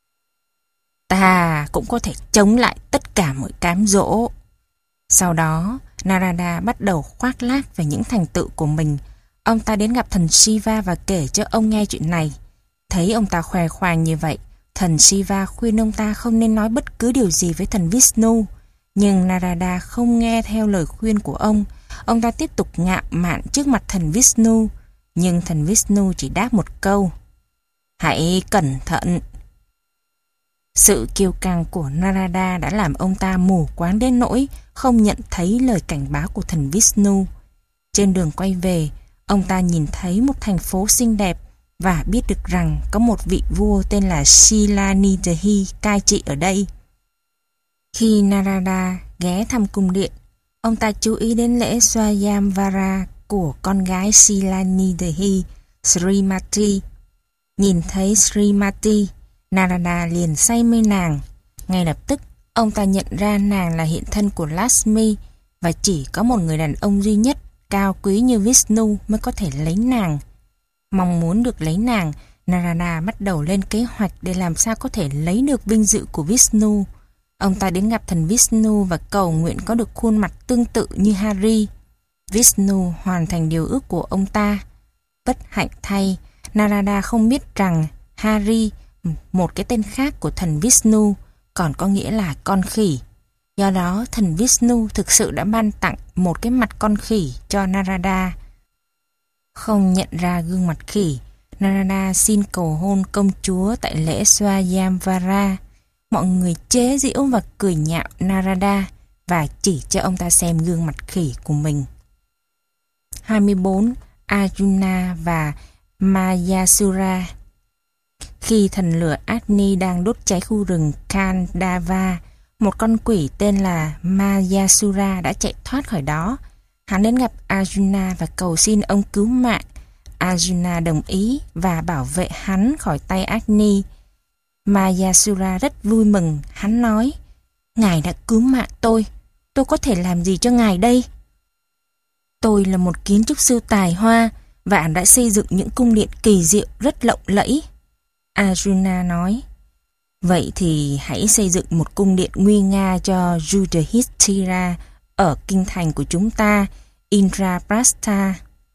Ta cũng có thể chống lại tất cả mọi cám dỗ. Sau đó, Narada bắt đầu khoác lác về những thành tựu của mình. Ông ta đến gặp thần Shiva và kể cho ông nghe chuyện này. Thấy ông ta khoe khoang như vậy, thần Shiva khuyên ông ta không nên nói bất cứ điều gì với thần Vishnu. Nhưng Narada không nghe theo lời khuyên của ông. Ông ta tiếp tục ngạo mạn trước mặt thần Vishnu. Nhưng thần Vishnu chỉ đáp một câu: hãy cẩn thận. Sự kiêu căng của Narada đã làm ông ta mù quáng đến nỗi không nhận thấy lời cảnh báo của thần Vishnu. Trên đường quay về, ông ta nhìn thấy một thành phố xinh đẹp và biết được rằng có một vị vua tên là Shilanidhi cai trị ở đây. Khi Narada ghé thăm cung điện, ông ta chú ý đến lễ Swayamvara của con gái Shilanidhi, Srimati. Nhìn thấy Srimati, Narada liền say mê nàng. Ngay lập tức, ông ta nhận ra nàng là hiện thân của Lakshmi và chỉ có một người đàn ông duy nhất cao quý như Vishnu mới có thể lấy nàng. Mong muốn được lấy nàng, Narada bắt đầu lên kế hoạch để làm sao có thể lấy được vinh dự của Vishnu. Ông ta đến gặp thần Vishnu và cầu nguyện có được khuôn mặt tương tự như Hari. Vishnu hoàn thành điều ước của ông ta. Bất hạnh thay, Narada không biết rằng Hari, một cái tên khác của thần Vishnu, còn có nghĩa là con khỉ. Do đó, thần Vishnu thực sự đã ban tặng một cái mặt con khỉ cho Narada. Không nhận ra gương mặt khỉ, Narada xin cầu hôn công chúa tại lễ Swayamvara. Mọi người chế giễu và cười nhạo Narada và chỉ cho ông ta xem gương mặt khỉ của mình. hai mươi bốn. Arjuna và Mayasura. Khi thần lửa Agni đang đốt cháy khu rừng Khandava, một con quỷ tên là Mayasura đã chạy thoát khỏi đó. Hắn đến gặp Arjuna và cầu xin ông cứu mạng. Arjuna đồng ý và bảo vệ hắn khỏi tay Agni. Mayasura rất vui mừng. Hắn nói: ngài đã cứu mạng tôi. Tôi có thể làm gì cho ngài đây? Tôi là một kiến trúc sư tài hoa và đã xây dựng những cung điện kỳ diệu rất lộng lẫy. Arjuna nói: vậy thì hãy xây dựng một cung điện nguy nga cho Yudhishthira ở kinh thành của chúng ta, Indraprastha.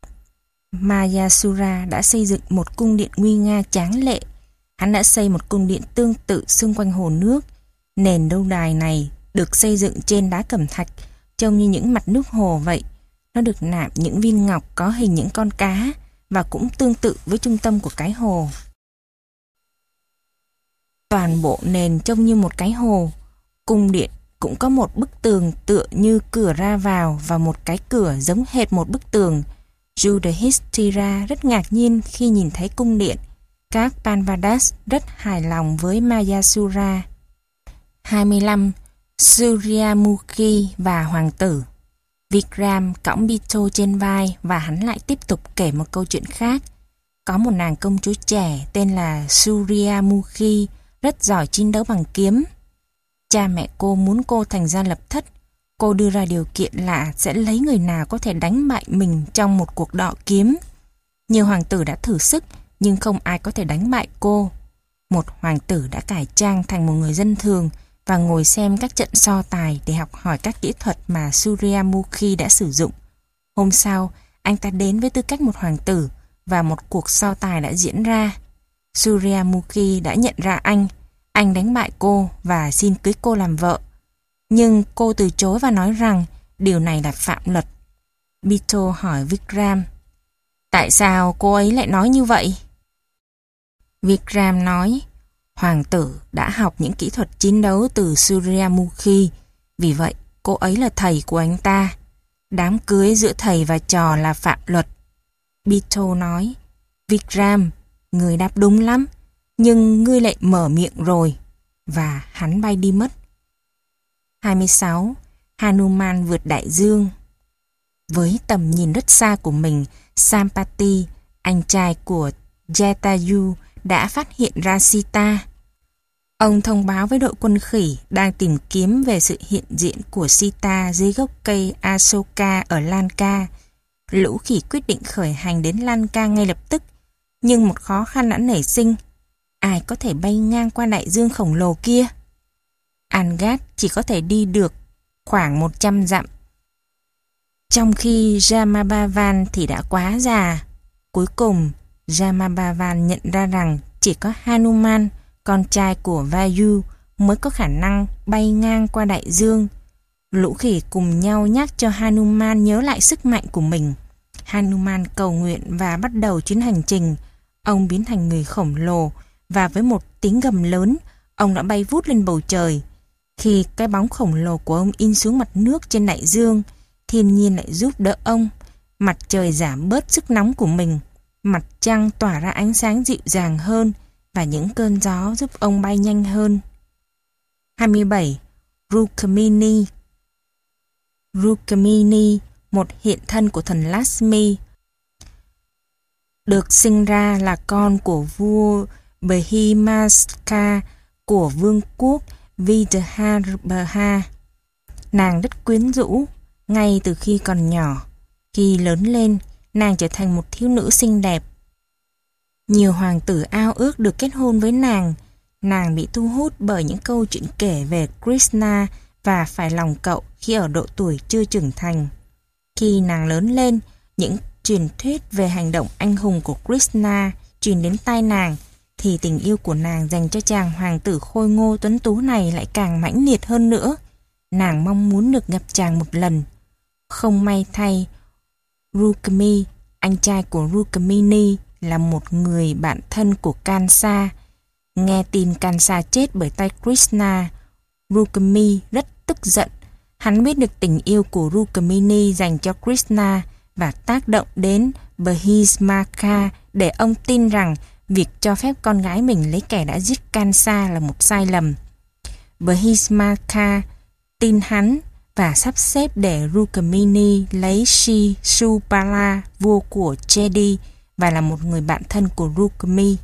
Mayasura đã xây dựng một cung điện nguy nga tráng lệ. Hắn đã xây một cung điện tương tự xung quanh hồ nước. Nền lâu đài này được xây dựng trên đá cẩm thạch, trông như những mặt nước hồ vậy. Nó được nạm những viên ngọc có hình những con cá và cũng tương tự với trung tâm của cái hồ. Toàn bộ nền trông như một cái hồ. Cung điện cũng có một bức tường tựa như cửa ra vào và một cái cửa giống hệt một bức tường. Yudhishthira rất ngạc nhiên khi nhìn thấy cung điện. Các Panvadas rất hài lòng với Mayasura. hai mươi lăm. Suryamukhi và hoàng tử. Vikram cõng Bitto trên vai và hắn lại tiếp tục kể một câu chuyện khác. Có một nàng công chúa trẻ tên là Suryamukhi, rất giỏi chiến đấu bằng kiếm. Cha mẹ cô muốn cô thành gia lập thất. Cô đưa ra điều kiện là sẽ lấy người nào có thể đánh bại mình trong một cuộc đọ kiếm. Nhiều hoàng tử đã thử sức, nhưng không ai có thể đánh bại cô. Một hoàng tử đã cải trang thành một người dân thường và ngồi xem các trận so tài để học hỏi các kỹ thuật mà Suryamukhi đã sử dụng. Hôm sau, anh ta đến với tư cách một hoàng tử và một cuộc so tài đã diễn ra. Suryamukhi đã nhận ra anh, anh đánh bại cô và xin cưới cô làm vợ. Nhưng cô từ chối và nói rằng điều này là phạm luật. Bitto hỏi Vikram: tại sao cô ấy lại nói như vậy? Vikram nói: hoàng tử đã học những kỹ thuật chiến đấu từ Suryamukhi, vì vậy cô ấy là thầy của anh ta. Đám cưới giữa thầy và trò là phạm luật. Bitto nói: Vikram, ngươi đáp đúng lắm, nhưng ngươi lại mở miệng rồi. Và hắn bay đi mất. hai mươi sáu. Hanuman vượt đại dương. Với tầm nhìn rất xa của mình, Sampati, anh trai của Jatayu, đã phát hiện ra Sita. Ông thông báo với đội quân khỉ đang tìm kiếm về sự hiện diện của Sita dưới gốc cây Asoka ở Lanka. Lũ khỉ quyết định khởi hành đến Lanka ngay lập tức, nhưng một khó khăn đã nảy sinh. Ai có thể bay ngang qua đại dương khổng lồ kia? Angad chỉ có thể đi được khoảng một trăm dặm, trong khi Jamabhavan thì đã quá già. Cuối cùng, Jamabhavan nhận ra rằng chỉ có Hanuman, con trai của Vayu, mới có khả năng bay ngang qua đại dương. Lũ khỉ cùng nhau nhắc cho Hanuman nhớ lại sức mạnh của mình. Hanuman cầu nguyện và bắt đầu chuyến hành trình. Ông biến thành người khổng lồ và với một tiếng gầm lớn, ông đã bay vút lên bầu trời. Khi cái bóng khổng lồ của ông in xuống mặt nước trên đại dương, thiên nhiên lại giúp đỡ ông. Mặt trời giảm bớt sức nóng của mình, mặt trăng tỏa ra ánh sáng dịu dàng hơn và những cơn gió giúp ông bay nhanh hơn. hai mươi bảy. Rukmini. Rukmini, một hiện thân của thần Lakshmi, được sinh ra là con của vua Bhimaska của vương quốc Vidarbha. Nàng rất quyến rũ ngay từ khi còn nhỏ. Khi lớn lên, nàng trở thành một thiếu nữ xinh đẹp. Nhiều hoàng tử ao ước được kết hôn với nàng. Nàng bị thu hút bởi những câu chuyện kể về Krishna và phải lòng cậu khi ở độ tuổi chưa trưởng thành. Khi nàng lớn lên, những truyền thuyết về hành động anh hùng của Krishna truyền đến tai nàng, thì tình yêu của nàng dành cho chàng hoàng tử khôi ngô tuấn tú này lại càng mãnh liệt hơn nữa. Nàng mong muốn được gặp chàng một lần. Không may thay, Rukmi, anh trai của Rukmini, là một người bạn thân của Kansa. Nghe tin Kansa chết bởi tay Krishna, Rukmi rất tức giận. Hắn biết được tình yêu của Rukmini dành cho Krishna và tác động đến Bhimaska để ông tin rằng việc cho phép con gái mình lấy kẻ đã giết Kansa là một sai lầm. Bhimaska tin hắn và sắp xếp để Rukmini lấy Shishupala, vua của Chedi, và là một người bạn thân của Rukmi.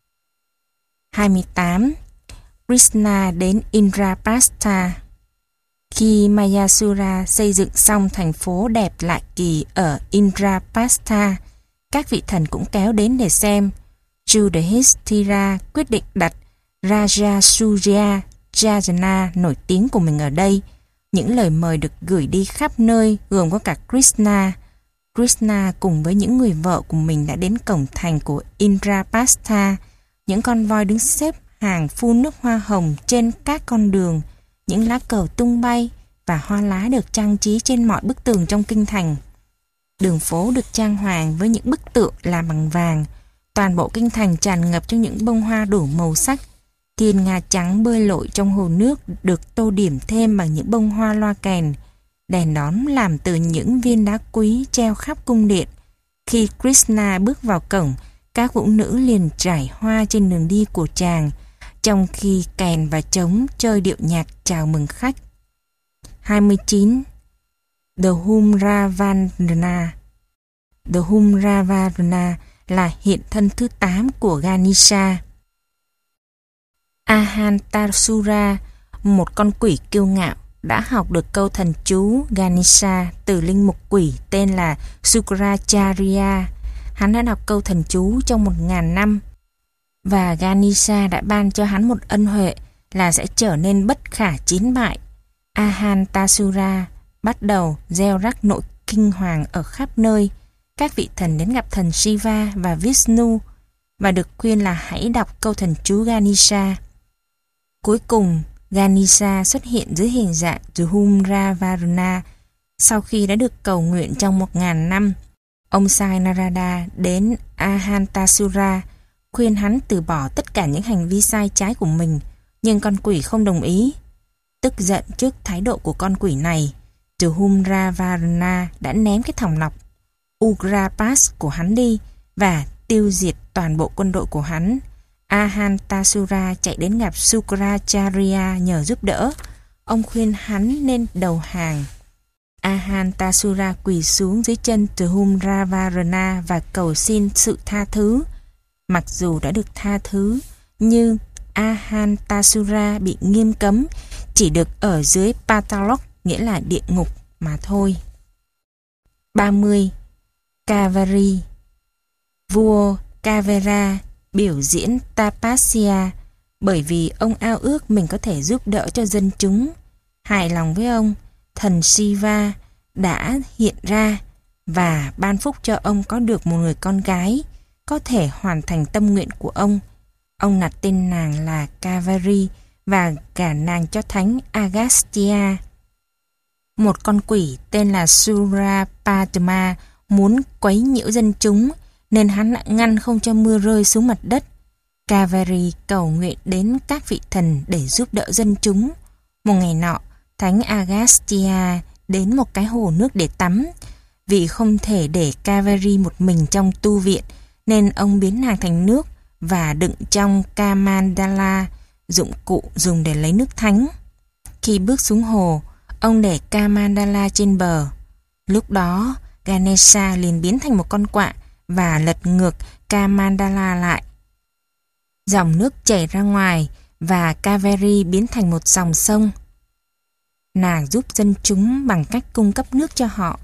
hai mươi tám. Krishna đến Indraprastha. Khi Mayasura xây dựng xong thành phố đẹp lạ kỳ ở Indraprastha, các vị thần cũng kéo đến để xem. Yudhishthira quyết định đặt Raja Surya Jayana nổi tiếng của mình ở đây. Những lời mời được gửi đi khắp nơi, gồm có cả Krishna. Krishna cùng với những người vợ của mình đã đến cổng thành của Indraprastha. Những con voi đứng xếp hàng phun nước hoa hồng trên các con đường, những lá cờ tung bay và hoa lá được trang trí trên mọi bức tường trong kinh thành. Đường phố được trang hoàng với những bức tượng làm bằng vàng. Toàn bộ kinh thành tràn ngập trong những bông hoa đủ màu sắc. Thiên nga trắng bơi lội trong hồ nước được tô điểm thêm bằng những bông hoa loa kèn. Đèn đón làm từ những viên đá quý treo khắp cung điện. Khi Krishna bước vào cổng, các vũ nữ liền trải hoa trên đường đi của chàng, trong khi kèn và trống chơi điệu nhạc chào mừng khách. hai mươi chín. Dhumravana. Dhumravana là hiện thân thứ tám của Ganesha. Ahantasura, một con quỷ kiêu ngạo, đã học được câu thần chú Ganesha từ linh mục quỷ tên là Sukracharya. Hắn đã đọc câu thần chú trong một ngàn năm, và Ganesha đã ban cho hắn một ân huệ là sẽ trở nên bất khả chiến bại. Ahantasura bắt đầu gieo rắc nội kinh hoàng ở khắp nơi. Các vị thần đến gặp thần Shiva và Vishnu và được khuyên là hãy đọc câu thần chú Ganesha. Cuối cùng, Ganesha xuất hiện dưới hình dạng Dhumravana. Sau khi đã được cầu nguyện trong một ngàn năm, ông sai Narada đến Ahantasura khuyên hắn từ bỏ tất cả những hành vi sai trái của mình, nhưng con quỷ không đồng ý. Tức giận trước thái độ của con quỷ này, Dhumravana đã ném cái thòng lọng Ugrapas của hắn đi và tiêu diệt toàn bộ quân đội của hắn. Ahantasura chạy đến gặp Sukracharya nhờ giúp đỡ. Ông khuyên hắn nên đầu hàng. Ahantasura quỳ xuống dưới chân Dhumravana và cầu xin sự tha thứ. Mặc dù đã được tha thứ, nhưng Ahantasura bị nghiêm cấm chỉ được ở dưới Patalok, nghĩa là địa ngục mà thôi. ba mươi. Kavari. Vua Kavera biểu diễn Tapasya bởi vì ông ao ước mình có thể giúp đỡ cho dân chúng. Hài lòng với ông, thần Shiva đã hiện ra và ban phúc cho ông có được một người con gái có thể hoàn thành tâm nguyện của ông. Ông đặt tên nàng là Kavari và gả nàng cho thánh Agastya. Một con quỷ tên là Surapadma muốn quấy nhiễu dân chúng nên hắn đã ngăn không cho mưa rơi xuống mặt đất. Kavari cầu nguyện đến các vị thần để giúp đỡ dân chúng. Một ngày nọ, thánh Agastya đến một cái hồ nước để tắm. Vì không thể để Kavari một mình trong tu viện nên ông biến nàng thành nước và đựng trong Kamandala, dụng cụ dùng để lấy nước thánh. Khi bước xuống hồ, ông để Kamandala trên bờ. Lúc đó, Ganesha liền biến thành một con quạ và lật ngược Kamandala lại. Dòng nước chảy ra ngoài và Kaveri biến thành một dòng sông. Nàng giúp dân chúng bằng cách cung cấp nước cho họ.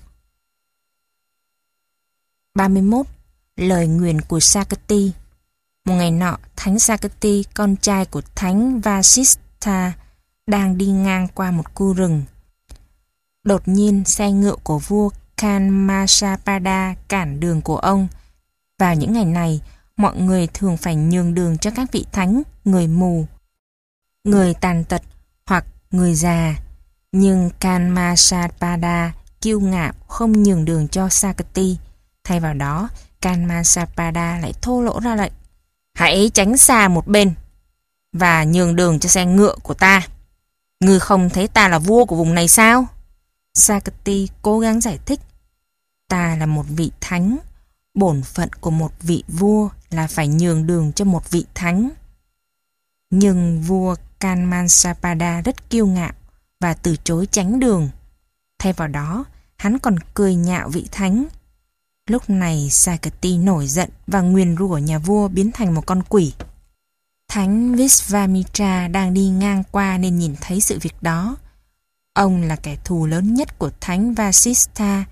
ba mươi mốt. Lời nguyền của Sakati. Một ngày nọ, thánh Sakati, con trai của thánh Vasistha, đang đi ngang qua một khu rừng. Đột nhiên, xe ngựa của vua Kanmasapada cản đường của ông. Vào những ngày này, mọi người thường phải nhường đường cho các vị thánh, người mù, người tàn tật hoặc người già. Nhưng Kanmasapada kiêu ngạo không nhường đường cho Sakati. Thay vào đó, Kanmasapada lại thô lỗ ra lệnh: hãy tránh xa một bên và nhường đường cho xe ngựa của ta. Ngươi không thấy ta là vua của vùng này sao? Sakati cố gắng giải thích: ta là một vị thánh. Bổn phận của một vị vua là phải nhường đường cho một vị thánh. Nhưng vua Kanmasapada rất kiêu ngạo và từ chối tránh đường. Thay vào đó, hắn còn cười nhạo vị thánh. Lúc này Sakati nổi giận và nguyền rủa nhà vua biến thành một con quỷ. Thánh Visvamitra đang đi ngang qua nên nhìn thấy sự việc đó. Ông là kẻ thù lớn nhất của thánh Vasistha,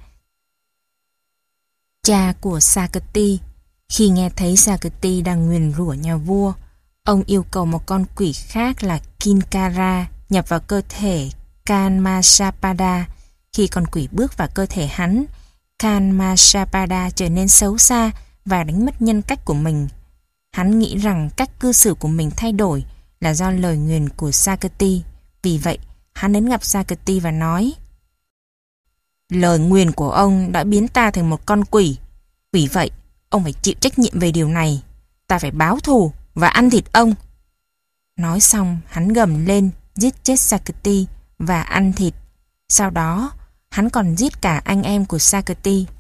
cha của Sakati. Khi nghe thấy Sakati đang nguyền rủa nhà vua, ông yêu cầu một con quỷ khác là Kinkara nhập vào cơ thể Kanmasapada. Khi con quỷ bước vào cơ thể hắn, Kanmasapada trở nên xấu xa và đánh mất nhân cách của mình. Hắn nghĩ rằng cách cư xử của mình thay đổi là do lời nguyền của Sakati. Vì vậy, hắn đến gặp Sakati và nói: lời nguyền của ông đã biến ta thành một con quỷ. Vì vậy, ông phải chịu trách nhiệm về điều này. Ta phải báo thù và ăn thịt ông. Nói xong, hắn gầm lên, giết chết Sakati và ăn thịt. Sau đó, hắn còn giết cả anh em của Sakati.